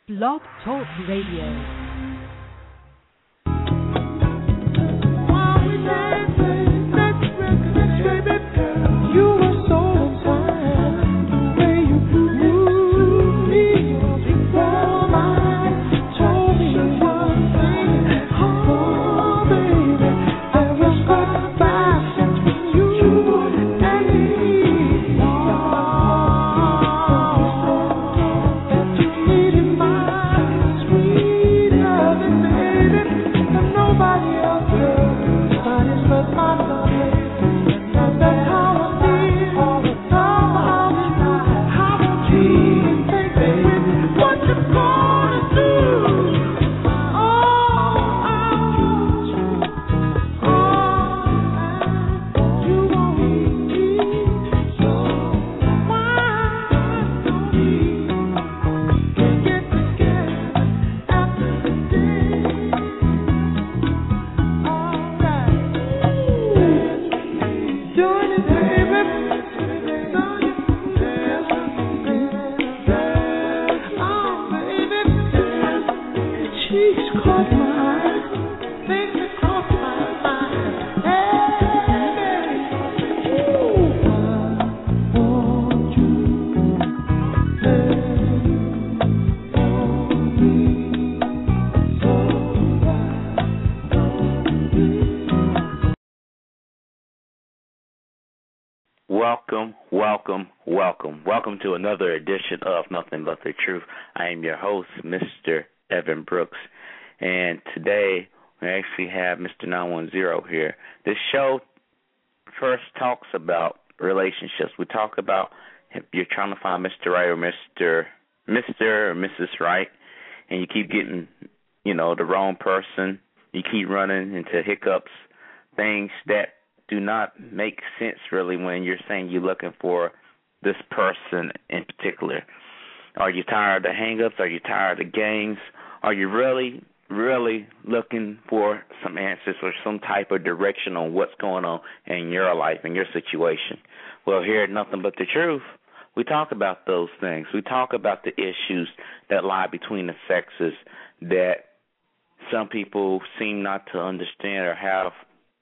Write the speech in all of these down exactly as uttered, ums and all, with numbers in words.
Blog Talk Radio. Welcome, welcome, welcome. Welcome to another edition of Nothing But the Truth. I am your host, Mister Evan Brooks, and today we actually have Mister nine one zero here. This show first talks about relationships. We talk about if you're trying to find Mister Right or Mister Mister or Missus Right, and you keep getting, you know, the wrong person. You keep running into hiccups, things that do not make sense really when you're saying you're looking for this person in particular. Are you tired of the hang-ups? Are you tired of games? Are you really, really looking for some answers or some type of direction on what's going on in your life, in your situation? Well, here at Nothing But the Truth, we talk about those things. We talk about the issues that lie between the sexes that some people seem not to understand or have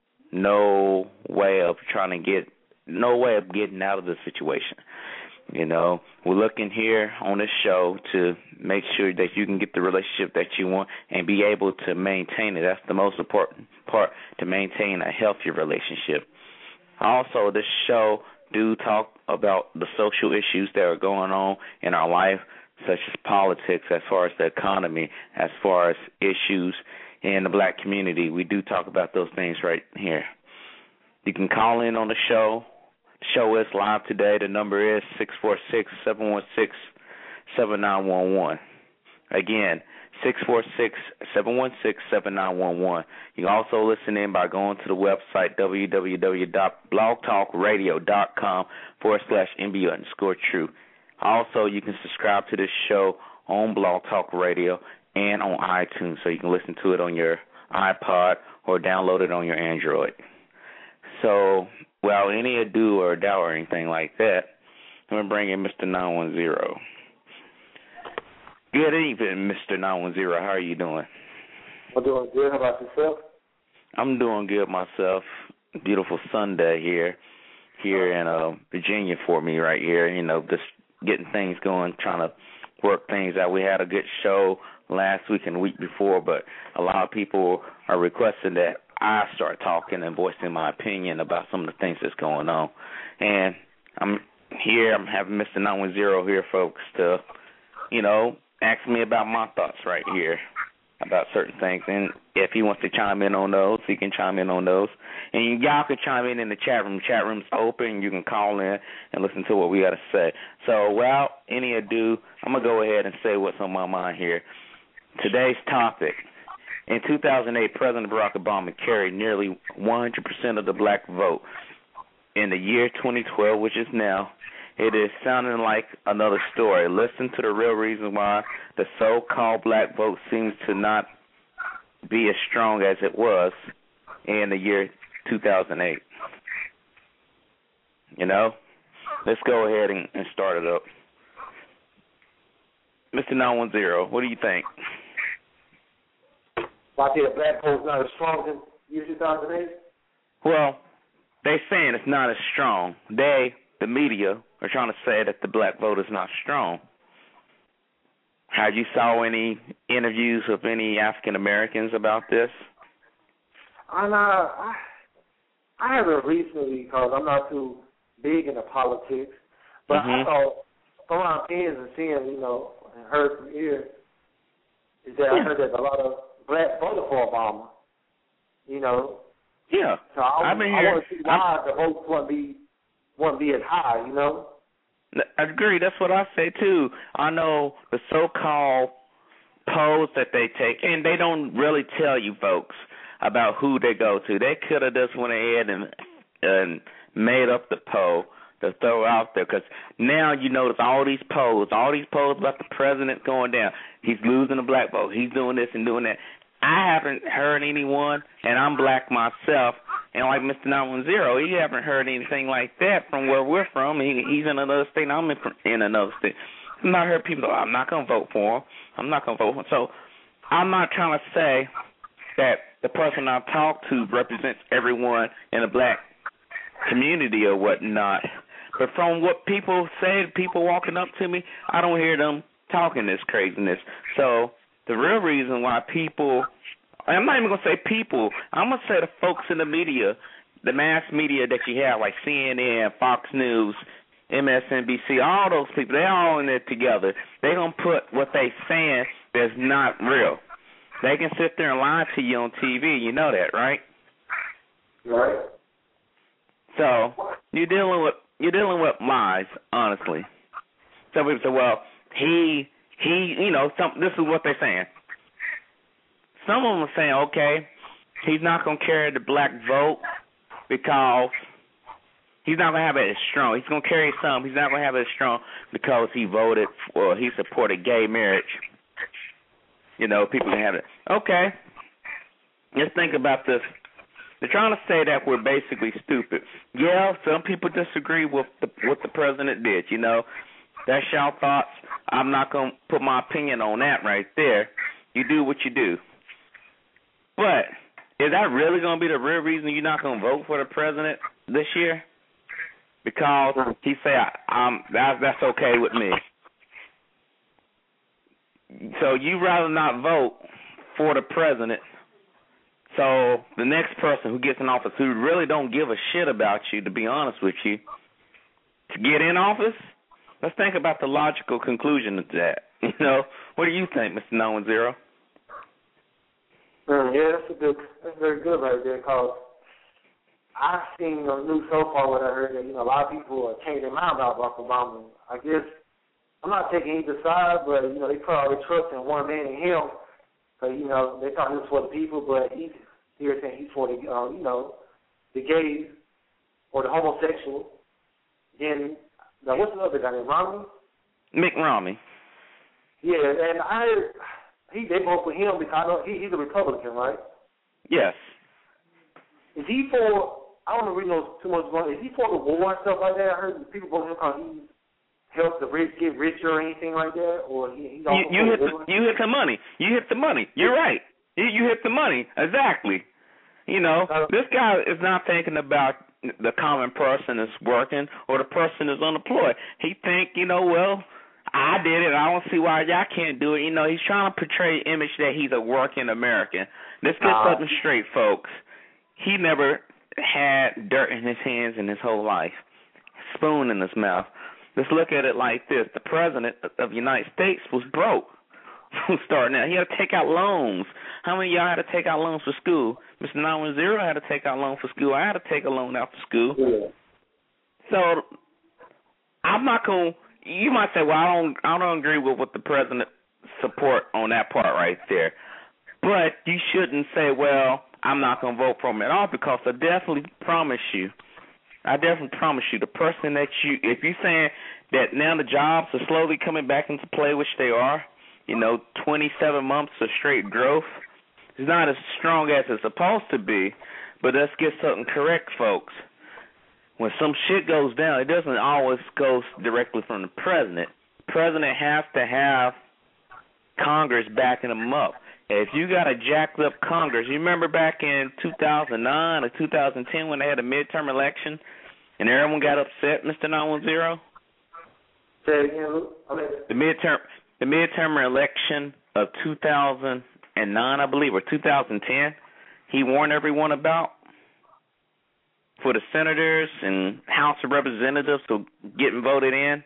no way of trying to get, no way of getting out of the situation. You know, we're looking here on this show to make sure that you can get the relationship that you want and be able to maintain it. That's the most important part, to maintain a healthy relationship. Also, this show do talk about the social issues that are going on in our life, such as politics, as far as the economy, as far as issues in the black community. We do talk about those things right here. You can call in on the show. The show is live today. The number is six four six, seven one six, seven nine one one. Again, six four six, seven one six, seven nine one one. You can also listen in by going to the website w w w dot blog talk radio dot com forward slash N B underscore true. Also, you can subscribe to this show on Blog Talk Radio and on iTunes, so you can listen to it on your iPod or download it on your Android. So, without any ado or doubt or anything like that, I'm going to bring in Mister nine one zero. Good evening, Mister nine one zero. How are you doing? I'm doing good. How about yourself? I'm doing good myself. Beautiful Sunday here, here in uh, Virginia for me right here. You know, just getting things going, trying to work things out. We had a good show last week and the week before, but a lot of people are requesting that I start talking and voicing my opinion about some of the things that's going on. And I'm here, I'm having Mister nine one zero here, folks, to, you know, ask me about my thoughts right here about certain things. And if he wants to chime in on those, he can chime in on those. And y'all can chime in in the chat room. Chat room's open. You can call in and listen to what we got to say. So without any ado, I'm going to go ahead and say what's on my mind here. Today's topic. In two thousand eight, President Barack Obama carried nearly one hundred percent of the black vote. In the year twenty twelve, which is now, it is sounding like another story. Listen to the real reason why the so-called black vote seems to not be as strong as it was in the year two thousand eight. You know? Let's go ahead and, and start it up. Mister nine one zero, what do you think? I think the black vote's not as strong as year two thousand eight. Well, they're saying it's not as strong. They, the media, are trying to say that the black vote is not strong. Have you saw any interviews with any African Americans about this? I'm not, I, I haven't recently because I'm not too big into politics. But mm-hmm. I thought from my opinions and seeing, you know, and heard from here, is that yeah. I heard that a lot of black voted for Obama. You know. Yeah. So I, I've been I here. want to see why I'm, the votes won't be won't be as high. You know. I agree. That's what I say too. I know the so-called polls that they take, and they don't really tell you folks about who they go to. They could have just went ahead and and made up the poll to throw out there, because now you notice all these polls, all these polls about the president going down. He's losing the black vote. He's doing this and doing that. I haven't heard anyone, and I'm black myself, and like Mister nine one zero, he haven't heard anything like that from where we're from. He, he's in another state, and I'm in, in another state. I've not heard people go, I'm not going to vote for him. I'm not going to vote for him. So I'm not trying to say that the person I talk to represents everyone in the black community or whatnot. But from what people say, people walking up to me, I don't hear them talking this craziness. So the real reason why people, I'm not even going to say people, I'm going to say the folks in the media, the mass media that you have, like C N N, Fox News, M S N B C, all those people, they're all in it together. They're going to put what they saying that's not real. They can sit there and lie to you on T V. You know that, right? Right. So you're dealing with you're dealing with lies, honestly. Some people say, well, he he, you know, some this is what they're saying. Some of them are saying, okay, he's not going to carry the black vote because he's not going to have it as strong. He's going to carry some. He's not going to have it as strong because he voted for, he supported gay marriage. You know, people can have it. Okay, let's think about this. They're trying to say that we're basically stupid. Yeah, some people disagree with the, what the president did, you know. That's y'all thoughts. I'm not going to put my opinion on that right there. You do what you do. But is that really going to be the real reason you're not going to vote for the president this year? Because he said, I'm, that, that's okay with me. So you rather not vote for the president, so the next person who gets in office who really don't give a shit about you, to be honest with you, to get in office, let's think about the logical conclusion of that. You know, what do you think, Mister nine one zero? Mm, yeah, that's a good, that's very good right there, because I've seen on the news so far what I heard that, you know, a lot of people are changing their mind about Barack Obama. I guess I'm not taking either side, but, you know, they put all their trust in one man, in him. So, you know, they thought he was for the people, but he's here saying he's for the, um, you know, the gays or the homosexual. Then, now, what's the other guy named Romney? Mitt Romney. Yeah, and I heard he they vote for him because I know he, he's a Republican, right? Yes. Is he for? I don't really know too much about. Is he for the war and stuff like that? I heard people vote for him because he helps the rich get richer or anything like that, or he, he's also you, you hit the, you hit the money. You hit the money. You're right. You, you hit the money exactly. You know, uh, this guy is not thinking about the common person that's working or the person that's unemployed. He think, you know, well, I did it. I don't see why y'all can't do it. You know, he's trying to portray the image that he's a working American. Let's get uh, something straight, folks. He never had dirt in his hands in his whole life, spoon in his mouth. Let's look at it like this. The president of the United States was broke starting out. He had to take out loans. How many of y'all had to take out loans for school? Mister nine one zero had to take out loans for school. I had to take a loan out for school. Yeah. So I'm not going to, you might say, well, I don't, I don't agree with what the president support on that part right there. But you shouldn't say, well, I'm not going to vote for him at all, because I definitely promise you, I definitely promise you, the person that you, if you're saying that now the jobs are slowly coming back into play, which they are, you know, twenty-seven months of straight growth, it's not as strong as it's supposed to be, but let's get something correct, folks. When some shit goes down, it doesn't always go directly from the president. The president has to have Congress backing them up. If you got a jacked up Congress, you remember back in two thousand nine or two thousand ten when they had a midterm election and everyone got upset, Mister nine one zero? Say it again, Luke. Okay. The midterm, the midterm election of two thousand nine, I believe, or two thousand ten, he warned everyone about for the senators and House of Representatives who getting voted in.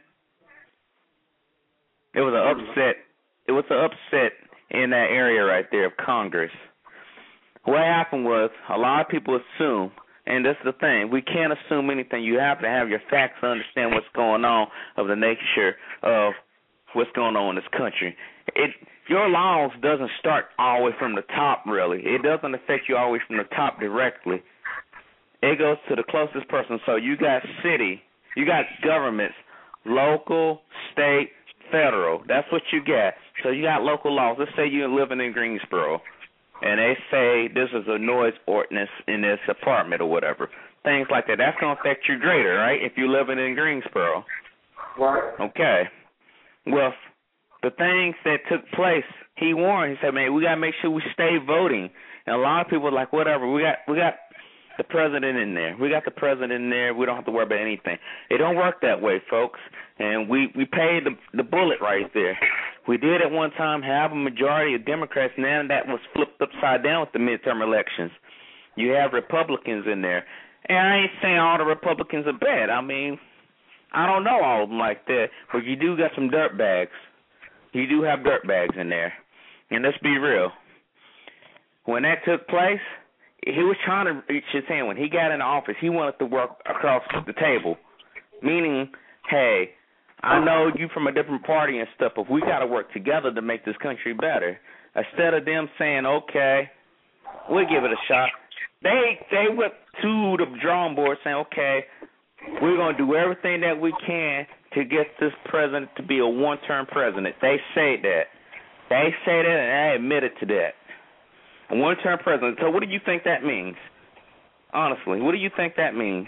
It was an upset. It was an upset in that area right there of Congress. What happened was a lot of people assume, and this is the thing, we can't assume anything. You have to have your facts to understand what's going on of the nature of what's going on in this country. It your laws doesn't start all the way from the top, really. It doesn't affect you all the way from the top directly. It goes to the closest person. So you got city, you got governments, local, state, federal. That's what you got. So you got local laws. Let's say you're living in Greensboro, and they say this is a noise ordinance in this apartment or whatever. Things like that. That's going to affect you greater, right, if you're living in Greensboro. Right. Okay. Well, the things that took place, he warned. He said, man, we got to make sure we stay voting. And a lot of people are like, whatever, we got we got the president in there. We got the president in there. We don't have to worry about anything. It don't work that way, folks. And we, we paid the, the bullet right there. We did at one time have a majority of Democrats. Now that was flipped upside down with the midterm elections. You have Republicans in there. And I ain't saying all the Republicans are bad. I mean, I don't know all of them like that. But you do got some dirt bags. You do have dirt bags in there. And let's be real. When that took place, he was trying to reach his hand. When he got in office, he wanted to work across the table, meaning, hey, I know you from a different party and stuff, but we got to work together to make this country better. Instead of them saying, okay, we'll give it a shot, they they went to the drawing board saying, okay, we're going to do everything that we can to get this president to be a one-term president. They say that. They say that, and I admitted to that. A one-term president. So what do you think that means? Honestly, what do you think that means?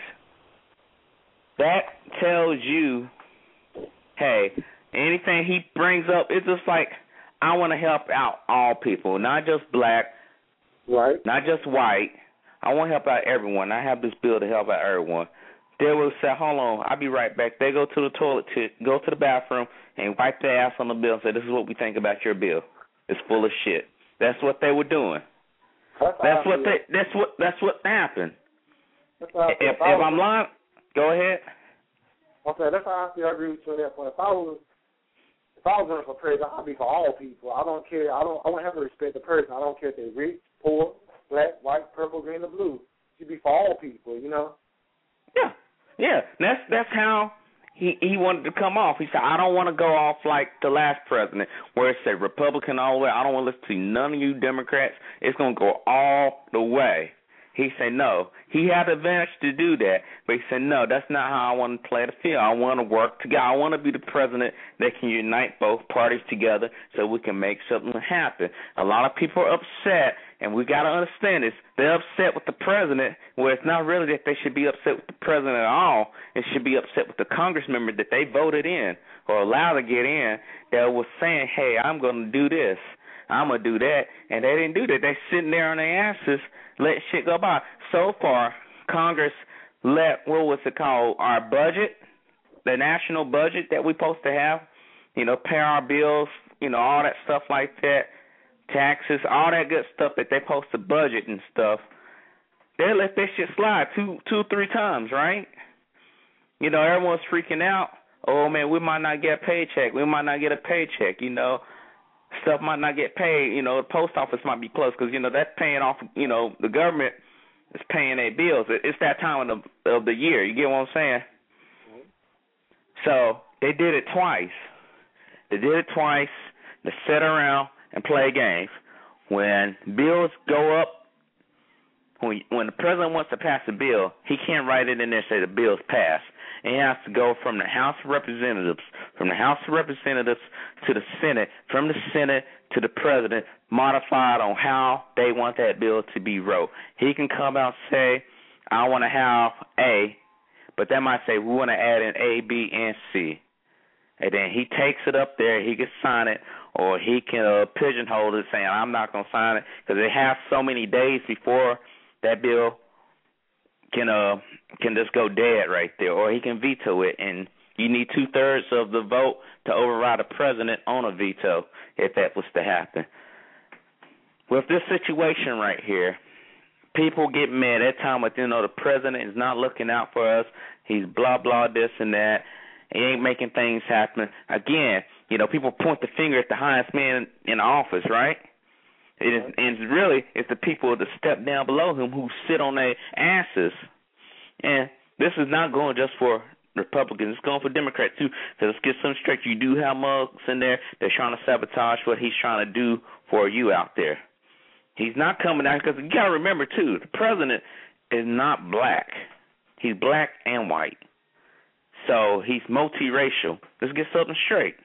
That tells you, hey, anything he brings up, it's just like, I want to help out all people, not just black, right, not just white. I want to help out everyone. I have this bill to help out everyone. They will say, hold on, I'll be right back. They go to the toilet, to go to the bathroom, and wipe their ass on the bill and say, this is what we think about your bill. It's full of shit. That's what they were doing. That's, that's what they. That's what. That's what happened. That's how if, if, if I'm lying, go ahead. Okay, that's how I feel. I agree with you on that point. If I was, if I was running for president, I'd be for all people. I don't care. I don't. I don't have to respect the person. I don't care if they're rich, poor, black, white, purple, green, or blue. You'd be for all people. You know. Yeah, yeah. That's that's how he he wanted to come off. He said, I don't want to go off like the last president, where it said Republican all the way. I don't want to listen to none of you Democrats. It's going to go all the way. He said no. He had the advantage to do that, but he said no, that's not how I want to play the field. I want to work together. I want to be the president that can unite both parties together so we can make something happen. A lot of people are upset, and we got to understand this. They're upset with the president, where it's not really that they should be upset with the president at all. It should be upset with the Congress member that they voted in or allowed to get in that was saying, hey, I'm going to do this. I'm going to do that. And they didn't do that. They're sitting there on their asses, let shit go by. So far, Congress let, what was it called, our budget, the national budget that we're supposed to have, you know, pay our bills, you know, all that stuff like that, taxes, all that good stuff that they supposed to budget and stuff. They let that shit slide two, two, three times, right? You know, everyone's freaking out. Oh, man, we might not get a paycheck. We might not get a paycheck, you know. Stuff might not get paid. You know, the post office might be closed because, you know, that's paying off, you know, the government is paying their bills. It's that time of the, of the year. You get what I'm saying? Mm-hmm. So they did it twice. They did it twice to sit around and play games. When bills go up, when, when the president wants to pass a bill, he can't write it in there and say the bill's passed. And he has to go from the House of Representatives, from the House of Representatives to the Senate, from the Senate to the president, modified on how they want that bill to be wrote. He can come out and say, I want to have A, but that might say we want to add in A, B, and C. And then he takes it up there, he can sign it or he can uh, pigeonhole it saying, I'm not going to sign it, because it has so many days before that bill can uh can just go dead right there, or he can veto it, and you need two-thirds of the vote to override a president on a veto if that was to happen. With this situation right here, people get mad at time, but you know the president is not looking out for us. He's blah, blah, this and that. He ain't making things happen. Again, you know, people point the finger at the highest man in office, right? It is, and it's really, it's the people that step down below him who sit on their asses. And this is not going just for Republicans. It's going for Democrats, too. So let's get some straight. You do have mugs in there. They're trying to sabotage what he's trying to do for you out there. He's not coming out, because you got to remember, too, the president is not black. He's black and white. So he's multiracial. Let's get something straight.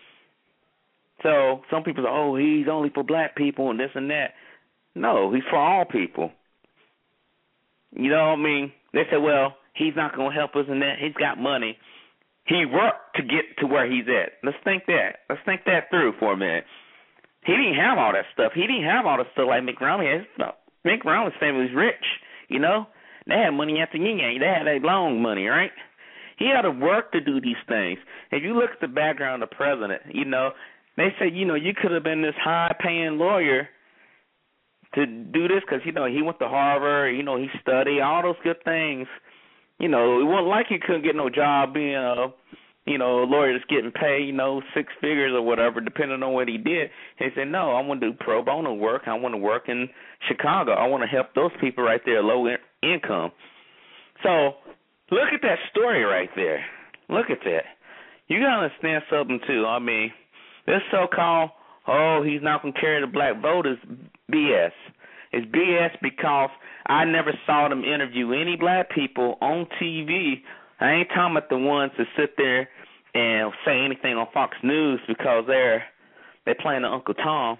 So some people say, oh, he's only for black people and this and that. No, he's for all people. You know what I mean? They say, well, he's not going to help us in that. He's got money. He worked to get to where he's at. Let's think that. Let's think that through for a minute. He didn't have all that stuff. He didn't have all the stuff like Mitt Romney has. No, Mitt Romney's family was rich, you know? They had money after yin yang. They had that long money, right? He had to work to do these things. If you look at the background of the president, you know, they say, you know, you could have been this high-paying lawyer to do this because, you know, he went to Harvard, you know, he studied, all those good things. You know, it wasn't like he couldn't get no job being a, you know, a lawyer that's getting paid, you know, six figures or whatever, depending on what he did. He said, no, I want to do pro bono work. I want to work in Chicago. I want to help those people right there, low in- income. So look at that story right there. Look at that. You got to understand something, too. I mean, this so-called, oh, he's not going to carry the black vote is B S. It's B S because I never saw them interview any black people on T V. I ain't talking about the ones that sit there and say anything on Fox News because they're they're playing the Uncle Tom.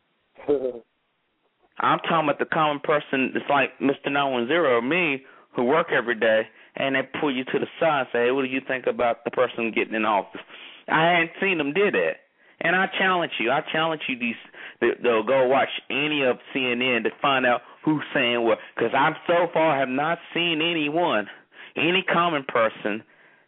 I'm talking about the common person that's like Mister nine one zero or me who work every day, and they pull you to the side and say, hey, what do you think about the person getting in office? I hadn't seen them do that. And I challenge you. I challenge you these they'll go watch any of C N N to find out who's saying what. Because I so far have not seen anyone, any common person,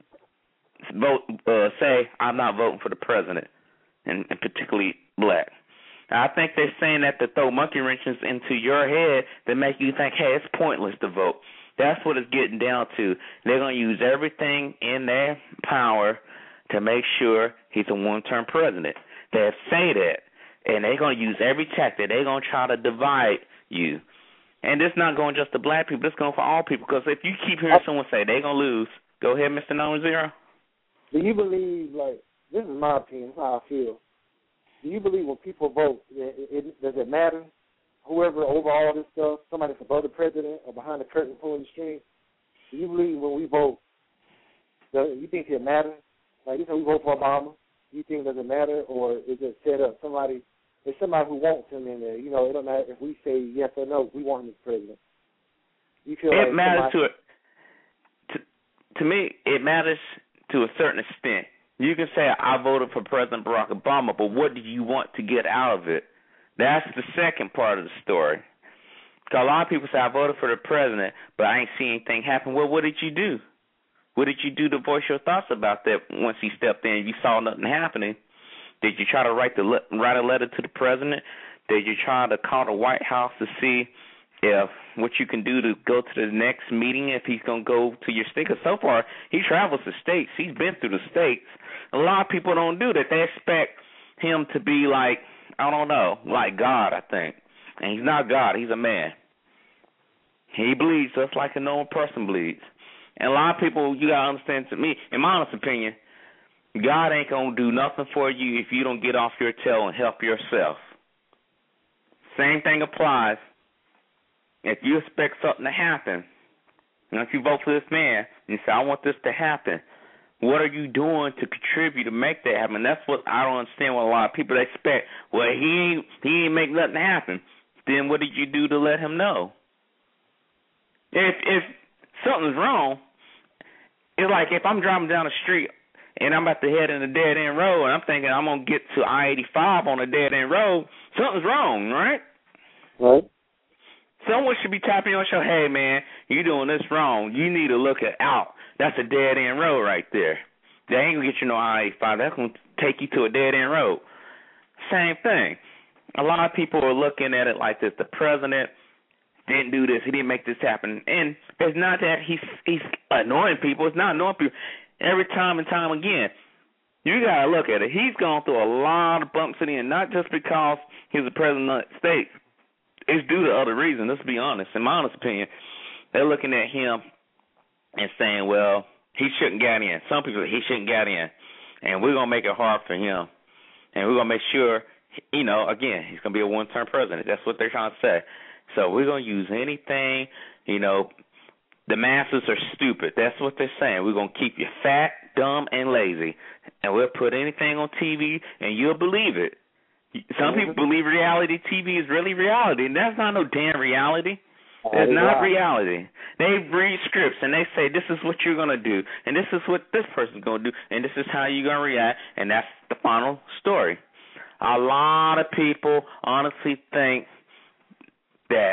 vote uh, say I'm not voting for the president, and, and particularly black. I think they're saying that to throw monkey wrenches into your head that make you think, hey, it's pointless to vote. That's what it's getting down to. They're going to use everything in their power to make sure he's a one-term president. They say that, and they're going to use every tactic. They're going to try to divide you. And it's not going just to black people. It's going for all people, because if you keep hearing someone say they're going to lose, go ahead, Mister nine zero. Do you believe, like, this is my opinion, how I feel. Do you believe when people vote, it, it, does it matter? Whoever over all this stuff, somebody that's above the president or behind the curtain pulling the strings, do you believe when we vote, does, you think it matters? Like, you say we vote for Obama, do you think does it matter, or is it set up? Somebody, there's somebody who wants him in there. You know, it don't matter if we say yes or no, we want him as president. You feel it like matters somebody, to it. To, to me, it matters to a certain extent. You can say, I voted for President Barack Obama, but what do you want to get out of it? That's the second part of the story. Because a lot of people say, I voted for the president, but I ain't seen anything happen. Well, what did you do? What did you do to voice your thoughts about that once he stepped in and you saw nothing happening? Did you try to write the write a letter to the president? Did you try to call the White House to see if what you can do to go to the next meeting, if he's going to go to your state? Because so far, he travels the states. He's been through the states. A lot of people don't do that. They expect him to be like, I don't know, like God, I think. And he's not God. He's a man. He bleeds just like a normal person bleeds. And a lot of people, you got to understand, to me, in my honest opinion, God ain't going to do nothing for you if you don't get off your tail and help yourself. Same thing applies. If you expect something to happen, and if you vote for this man and you say, I want this to happen, what are you doing to contribute to make that happen? That's what I don't understand what a lot of people expect. Well, he ain't, he ain't make nothing happen. Then what did you do to let him know? If if something's wrong, it's like if I'm driving down the street and I'm about to head in a dead-end road, and I'm thinking I'm going to get to I eighty-five on a dead-end road, something's wrong, right? Right. Someone should be tapping you on the show, hey, man, you're doing this wrong. You need to look it out. That's a dead-end road right there. They ain't going to get you no I eighty-five. That's going to take you to a dead-end road. Same thing. A lot of people are looking at it like this. The president didn't do this. He didn't make this happen. And it's not that he's he's annoying people. It's not annoying people. Every time and time again, you got to look at it. He's gone through a lot of bumps in the end, not just because he's the president of the States. It's due to other reasons. Let's be honest. In my honest opinion, they're looking at him and saying, well, he shouldn't get in. Some people, he shouldn't get in. And we're going to make it hard for him. And we're going to make sure, you know, again, he's going to be a one-term president. That's what they're trying to say. So we're going to use anything, you know, the masses are stupid. That's what they're saying. We're going to keep you fat, dumb, and lazy. And we'll put anything on T V, and you'll believe it. Some people believe reality T V is really reality, and that's not no damn reality. That's not reality. They read scripts, and they say, this is what you're going to do, and this is what this person's going to do, and this is how you're going to react, and that's the final story. A lot of people honestly think that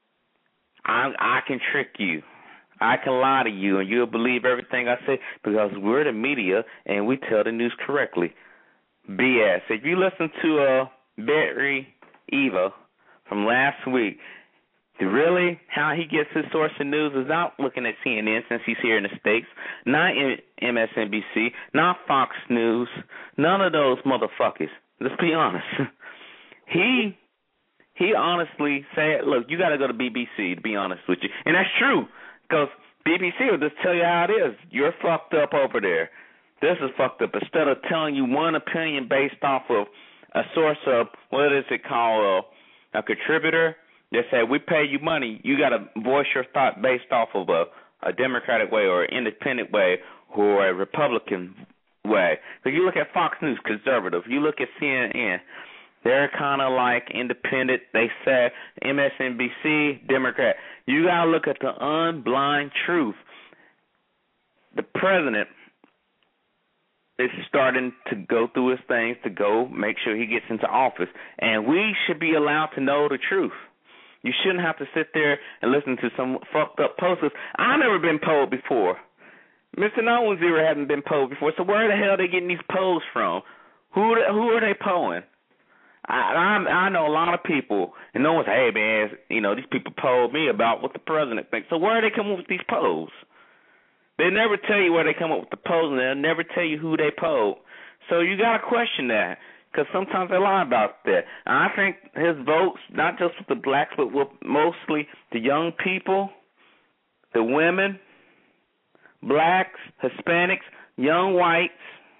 I, I can trick you. I can lie to you, and you'll believe everything I say because we're the media, and we tell the news correctly. B S. If you listen to uh, Barry Eva from last week, really how he gets his source of news is not looking at C N N since he's here in the States, not M S N B C, not Fox News, none of those motherfuckers. Let's be honest. he he honestly said, look, you got to go to B B C, to be honest with you. And that's true because B B C will just tell you how it is. You're fucked up over there. This is fucked up. Instead of telling you one opinion based off of a source of, what is it called, uh, a contributor, they say, we pay you money. You got to voice your thought based off of a, a Democratic way or an independent way or a Republican way. So you look at Fox News, conservative. You look at C N N, they're kind of like independent. They say M S N B C, Democrat. You got to look at the unblind truth. The president is starting to go through his things to go make sure he gets into office. And we should be allowed to know the truth. You shouldn't have to sit there and listen to some fucked up posters. I've never been polled before. Mister No One Zero hasn't been polled before. So where the hell are they getting these polls from? Who who are they polling? I, I I know a lot of people, and no one's hey man, you know these people polled me about what the president thinks. So where are they coming up with these polls? They never tell you where they come up with the polls, and they'll never tell you who they polled. So you got to question that, because sometimes they lie about that. And I think his votes, not just with the blacks, but with mostly the young people, the women, blacks, Hispanics, young whites,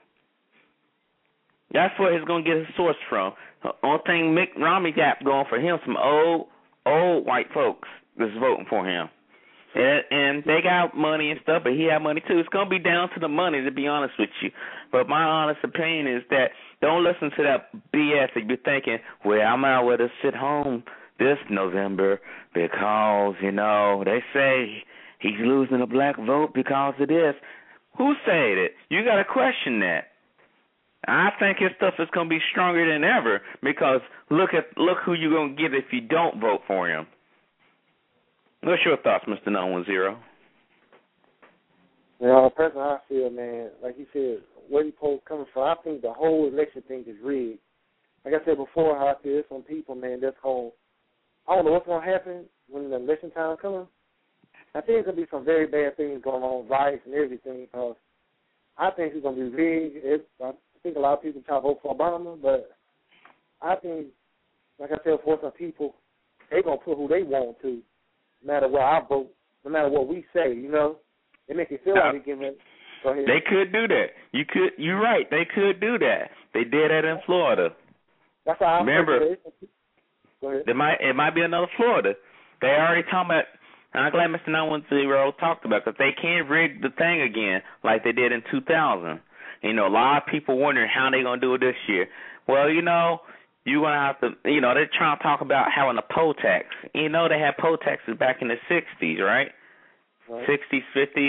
that's where he's going to get his source from. The only thing Mitt Romney got going for him, some old, old white folks that's voting for him. And, and they got money and stuff, but he had money too. It's going to be down to the money, to be honest with you. But my honest opinion is that don't listen to that B S that you're thinking, well, I'm out with to sit home this November because, you know, they say he's losing a black vote because of this. Who said it? You got to question that. I think his stuff is going to be stronger than ever because look at look who you're going to get if you don't vote for him. What's your thoughts, Mister No One Zero? You know, personally, I feel, man, like you said, where these polls coming from, I think the whole election thing is rigged. Like I said before, how I feel, there's some people, man, that's going, I don't know what's going to happen when the election time comes. I think there's going to be some very bad things going on, riots and everything, because I think it's going to be rigged. It, I think a lot of people try to vote for Obama, but I think, like I said, for some people, they're going to put who they want to. No matter where I vote, no matter what we say, you know, it makes it feel like we give it. Go ahead. They could do that. You could. You're right. They could do that. They did that in Florida. That's how I remember. Go ahead. It might. It might be another Florida. They already talking about. And I'm glad Mister No One Zero talked about because they can't rig the thing again like they did in two thousand. You know, a lot of people wondering how they gonna do it this year. Well, you know. You're going to have to, you know, they're trying to talk about having a poll tax. You know, they had poll taxes back in the sixties, right? right? sixties, fifties.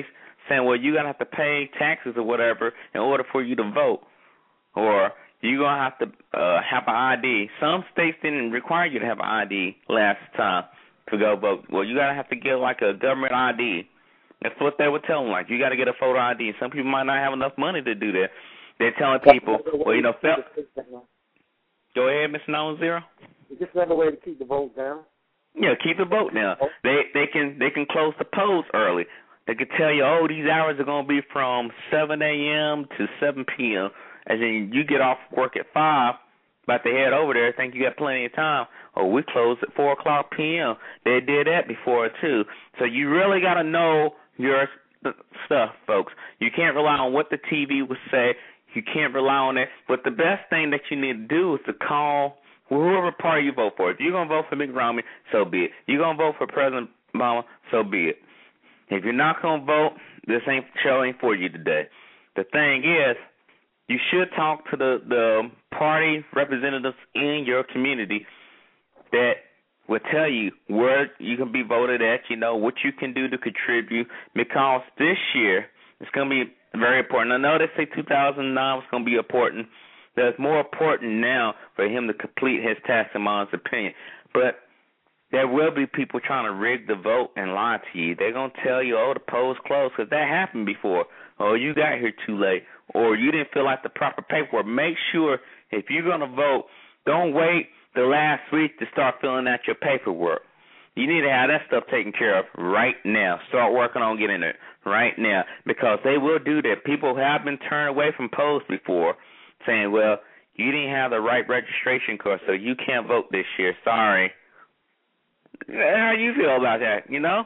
saying, well, you're going to have to pay taxes or whatever in order for you to vote, or you're going to have to uh, have an I D. Some states didn't require you to have an I D last time to go vote. Well, you got to have to get like a government I D. That's what they were telling, like, you got to get a photo I D. Some people might not have enough money to do that. They're telling people, well, you know, fel- go ahead, Mister nine one zero. It's just another way to keep the vote down. Yeah, keep the vote down. They they can they can close the polls early. They can tell you, oh, these hours are going to be from seven a.m. to seven p.m. And then you get off work at five, about to head over there, think you got plenty of time. Oh, we close at four o'clock p.m. They did that before, too. So you really got to know your stuff, folks. You can't rely on what the T V would say. You can't rely on it. But the best thing that you need to do is to call whoever party you vote for. If you're going to vote for Mitt Romney, so be it. You're going to vote for President Obama, so be it. If you're not going to vote, this ain't show ain't for you today. The thing is, you should talk to the, the party representatives in your community that will tell you where you can be voted at, you know, what you can do to contribute, because this year it's going to be very important. I know they say two thousand nine was going to be important, but it's more important now for him to complete his task, in my opinion. But there will be people trying to rig the vote and lie to you. They're going to tell you, oh, the polls closed, because that happened before. Oh, you got here too late, or you didn't fill out the proper paperwork. Make sure if you're going to vote, don't wait the last week to start filling out your paperwork. You need to have that stuff taken care of right now. Start working on getting it right now, because they will do that. People have been turned away from polls before, saying, well, you didn't have the right registration card, so you can't vote this year. Sorry. How do you feel about that, you know?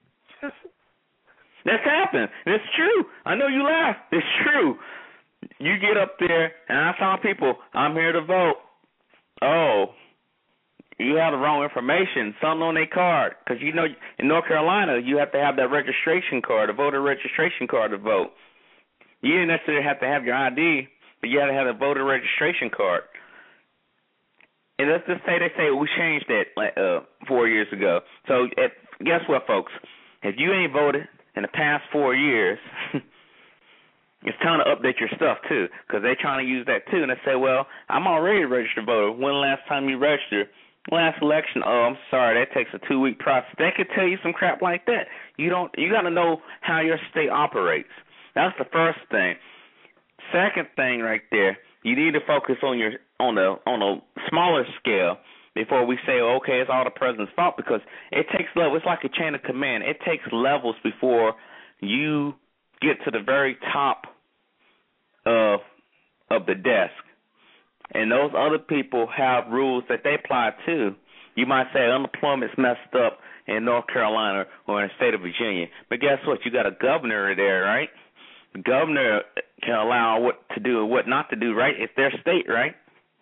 That's happened. It's true. I know you laugh. It's true. You get up there, and I tell people, I'm here to vote. Oh, you have the wrong information, something on their card. Because, you know, in North Carolina, you have to have that registration card, a voter registration card to vote. You didn't necessarily have to have your I D, but you had to have a voter registration card. And let's just say they say we changed that uh, four years ago. So if, guess what, folks? If you ain't voted in the past four years, it's time to update your stuff, too, because they're trying to use that, too. And they say, well, I'm already a registered voter. When the last time you registered? Last election, oh, I'm sorry, that takes a two-week process. They could tell you some crap like that. You don't. You got to know how your state operates. That's the first thing. Second thing right there, you need to focus on your on a on a smaller scale before we say, okay, it's all the president's fault, because it takes levels. It's like a chain of command. It takes levels before you get to the very top of of the desk. And those other people have rules that they apply to. You might say unemployment's messed up in North Carolina or in the state of Virginia. But guess what? You got a governor there, right? The governor can allow what to do and what not to do, right? It's their state, right?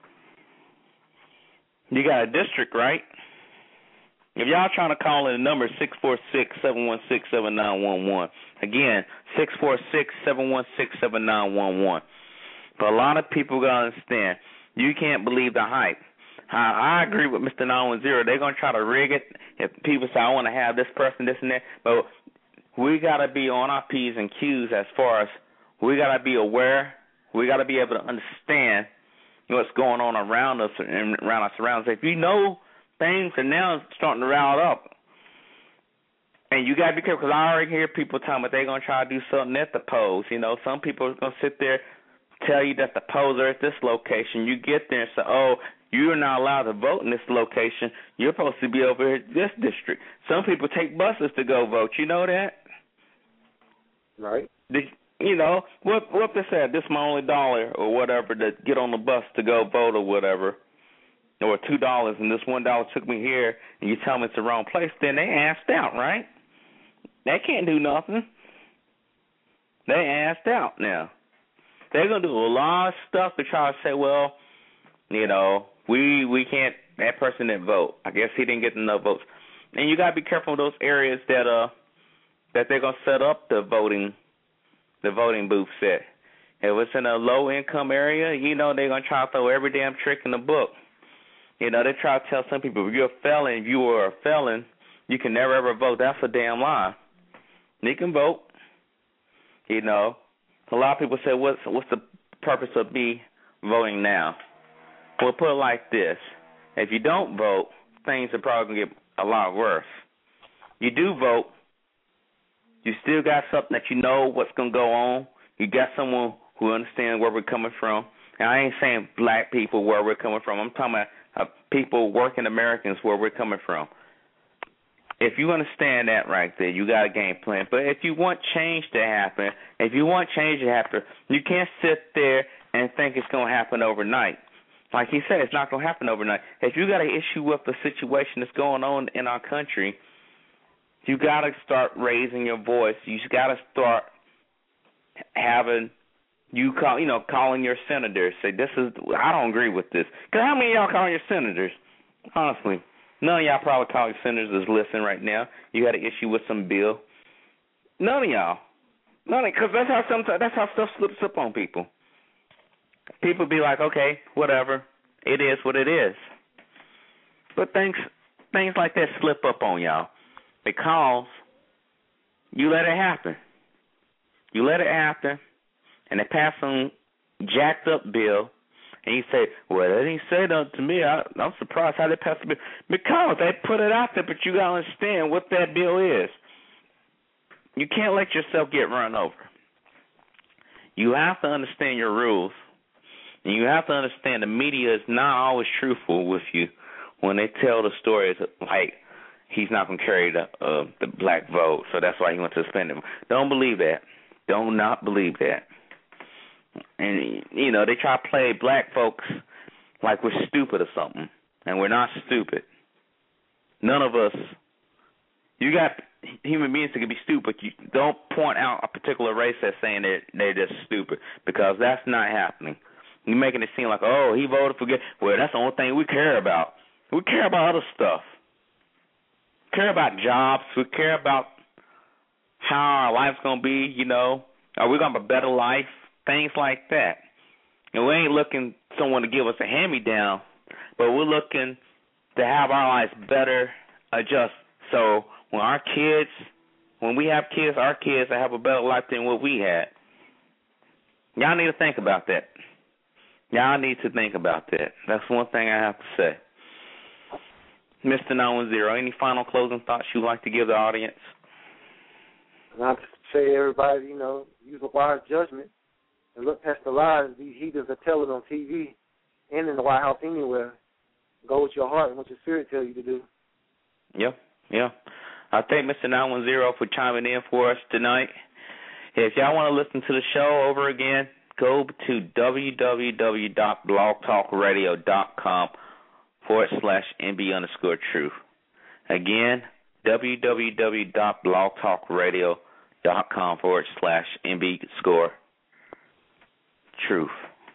You got a district, right? If y'all trying to call in, the number is six four six, seven one six, seven nine one one. Again, six four six, seven one six, seven nine one one. But a lot of people got to understand, you can't believe the hype. I, I agree with Mister nine one zero. They're going to try to rig it. If people say, I want to have this person, this and that. But we got to be on our P's and Q's as far as we got to be aware. We got to be able to understand what's going on around us and around our surroundings. If you know things are now starting to rile up, and you got to be careful, because I already hear people talking about they're going to try to do something at the polls. You know, some people are going to sit there, tell you that the polls are at this location. You get there and say, oh, you're not allowed to vote in this location. You're supposed to be over here in this district. Some people take buses to go vote. You know that? Right. Did, you know, what what they said, this is my only dollar or whatever to get on the bus to go vote or whatever, or two dollars, and this one dollar took me here, and you tell me it's the wrong place, then they asked out, right? They can't do nothing. They asked out now. They're going to do a lot of stuff to try to say, well, you know, we we can't, that person didn't vote. I guess he didn't get enough votes. And you got to be careful of those areas that uh that they're going to set up the voting the voting booths at. If it's in a low-income area, you know, they're going to try to throw every damn trick in the book. You know, they try to tell some people, if you're a felon, if you are a felon, you can never, ever vote. That's a damn lie. You can vote. You know, a lot of people say, what's, what's the purpose of me voting now? Well, put it like this. If you don't vote, things are probably going to get a lot worse. You do vote, you still got something that you know what's going to go on. You got someone who understands where we're coming from. And I ain't saying black people where we're coming from. I'm talking about uh, people, working Americans, where we're coming from. If you understand that right there, you got a game plan. But if you want change to happen, if you want change to happen, you can't sit there and think it's going to happen overnight. Like he said, it's not going to happen overnight. If you got an issue with the situation that's going on in our country, you got to start raising your voice. You got to start having you call, you know, calling your senators. Say, this is, I don't agree with this. Because how many of y'all calling your senators? Honestly, none of y'all probably calling senators is listening right now. You had an issue with some bill. None of y'all. None of, because that's how sometimes that's how stuff slips up on people. People be like, okay, whatever, it is what it is. But things things like that slip up on y'all because you let it happen. You let it happen, and they pass some jacked up bill, and you say, well, they didn't say nothing to me. I, I'm surprised how they passed the bill. Because they put it out there, but you got to understand what that bill is. You can't let yourself get run over. You have to understand your rules. And you have to understand the media is not always truthful with you when they tell the stories like he's not going to carry the uh, the black vote, so that's why he went to suspend him. Don't believe that. Do not believe that. And, you know, they try to play black folks like we're stupid or something, and we're not stupid. None of us. You got human beings that can be stupid. You don't point out a particular race that's saying they're, they're just stupid, because that's not happening. You're making it seem like, oh, he voted for good. Well, that's the only thing we care about. We care about other stuff. We care about jobs. We care about how our life's going to be, you know. Are we going to have a better life? Things like that. And we ain't looking for someone to give us a hand-me-down, but we're looking to have our lives better adjust. So when our kids, when we have kids, our kids will have a better life than what we had. Y'all need to think about that. Y'all need to think about that. That's one thing I have to say. Mister nine one zero, any final closing thoughts you'd like to give the audience? Not to say everybody, you know, use a wise judgment and look past the lies these heathens are telling on T V and in the White House anywhere. Go with your heart and what your spirit tells you to do. Yeah, yeah. I thank Mister nine one zero for chiming in for us tonight. If y'all want to listen to the show over again, go to www.blogtalkradio.com forward slash MB underscore truth. Again, www.blogtalkradio.com forward slash MB score truth.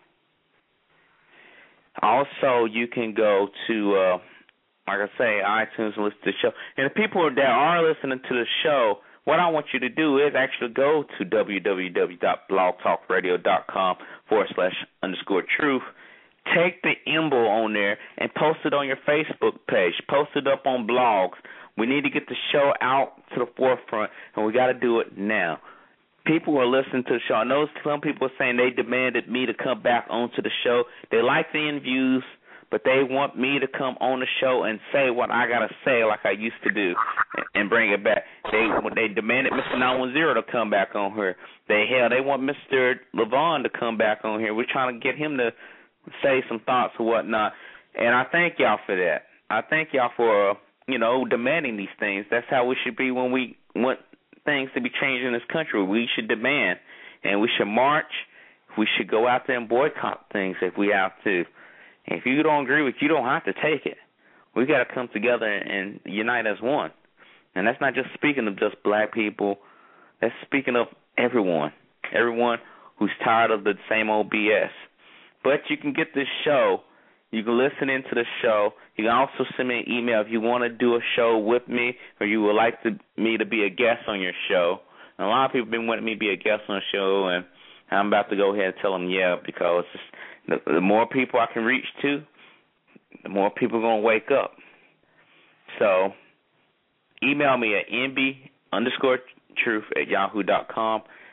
Also, you can go to, uh, like I say, iTunes and listen to the show. And the people that are listening to the show, what I want you to do is actually go to www.blogtalkradio.com forward slash underscore truth. Take the emblem on there and post it on your Facebook page. Post it up on blogs. We need to get the show out to the forefront, and we got to do it now. People are listening to the show. I know some people are saying they demanded me to come back onto the show. They like the interviews, but they want me to come on the show and say what I got to say like I used to do and bring it back. They they demanded Mister nine one zero to come back on here. They, hell, they want Mister Levon to come back on here. We're trying to get him to say some thoughts or whatnot. And I thank y'all for that. I thank y'all for, uh, you know, demanding these things. That's how we should be when we want things to be changed in this country. We should demand, and we should march. We should go out there and boycott things if we have to. And if you don't agree with it, you don't have to take it. We got to come together and unite as one. And that's not just speaking of just black people. That's speaking of everyone, everyone who's tired of the same old B S. But you can get this show. You can listen into the show. You can also send me an email if you want to do a show with me or you would like to, me to be a guest on your show. And a lot of people have been wanting me to be a guest on the show, and I'm about to go ahead and tell them yeah, because the, the more people I can reach to, the more people are going to wake up. So email me at mb underscore truth at yahoo dot com.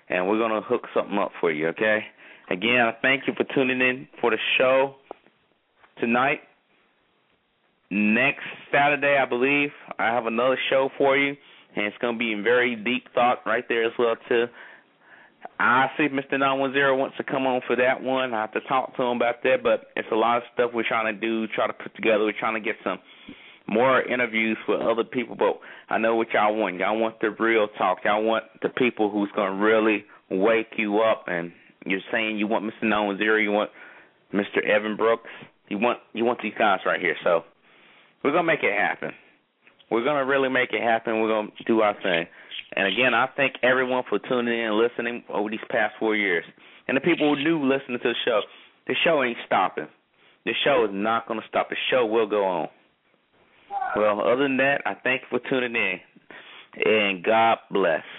and we're going to hook something up for you, okay? Again, I thank you for tuning in for the show tonight. Next Saturday, I believe, I have another show for you, and it's going to be in very deep thought right there as well, too. I see if Mister nine one zero wants to come on for that one. I have to talk to him about that, but it's a lot of stuff we're trying to do, try to put together. We're trying to get some more interviews with other people, but I know what y'all want. Y'all want the real talk. Y'all want the people who's going to really wake you up, and you're saying you want Mister nine one zero, you want Mister Evan Brooks, you want you want these guys right here. So we're going to make it happen. We're going to really make it happen. We're going to do our thing. And, again, I thank everyone for tuning in and listening over these past four years. And the people who do listen to the show, the show ain't stopping. The show is not going to stop. The show will go on. Well, other than that, I thank you for tuning in. And God bless.